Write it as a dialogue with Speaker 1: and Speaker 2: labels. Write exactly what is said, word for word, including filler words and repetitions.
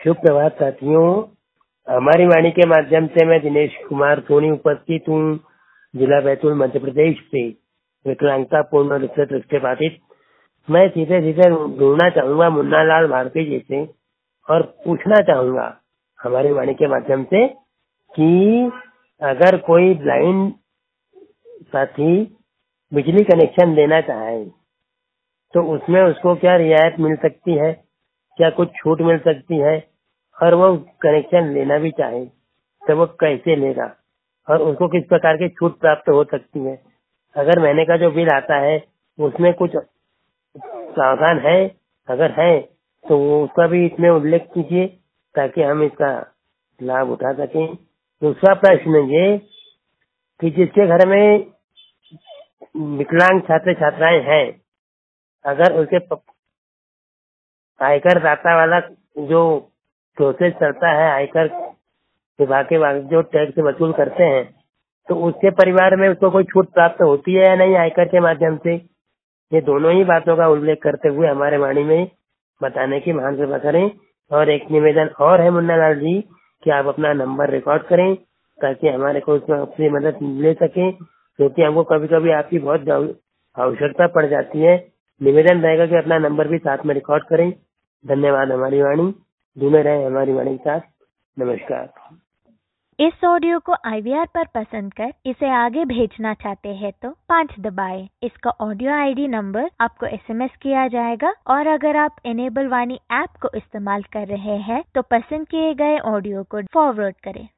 Speaker 1: शुभ प्रभात साथियों। हमारी वाणी के माध्यम से मैं दिनेश कुमार सोनी उपस्थित हूँ, जिला बैतूल मध्य प्रदेश से, विकलांगता पूर्ण रूप से दृष्टिबाधित। मैं सीधे सीधे ढूंढना चाहूंगा मुन्ना लाल भारती जी से और पूछना चाहूंगा हमारी वाणी के माध्यम से कि अगर कोई ब्लाइंड साथी बिजली कनेक्शन लेना चाहे तो उसमें उसको क्या रियायत मिल सकती है, क्या कुछ छूट मिल सकती है, और वो कनेक्शन लेना भी चाहे तो वो कैसे लेगा और उसको किस प्रकार की छूट प्राप्त हो सकती है। अगर महीने का जो बिल आता है उसमें कुछ प्रावधान है, अगर है तो वो उसका भी इसमें उल्लेख कीजिए ताकि हम इसका लाभ उठा सकें। दूसरा प्रश्न ये कि जिसके घर में विकलांग छात्र छात्राएं हैं, अगर उसके आयकर दाता वाला जो प्रोसेस चलता है, आयकर विभाग के जो टैक्स वसूल करते हैं, तो उसके परिवार में उसको कोई छूट प्राप्त होती है या नहीं आयकर के माध्यम से। ये दोनों ही बातों का उल्लेख करते हुए हमारे वाणी में बताने की महान कृपा करें। और एक निवेदन और है मुन्ना लाल जी कि आप अपना नंबर रिकॉर्ड करें ताकि हमारे को उसमें अपनी मदद ले सके, क्योंकि हमको कभी कभी आपकी बहुत आवश्यकता पड़ जाती है। निवेदन रहेगा कि अपना नंबर भी साथ में रिकॉर्ड करें। धन्यवाद। हमारी वाणी जुड़े रहे हमारी वाणी के साथ। नमस्कार।
Speaker 2: इस ऑडियो को आई वी आर पर पसंद कर इसे आगे भेजना चाहते हैं तो पाँच दबाएं। इसका ऑडियो आई डी नंबर आपको एस एम एस किया जाएगा। और अगर आप इनेबल वाणी ऐप को इस्तेमाल कर रहे हैं तो पसंद किए गए ऑडियो को फॉरवर्ड करें।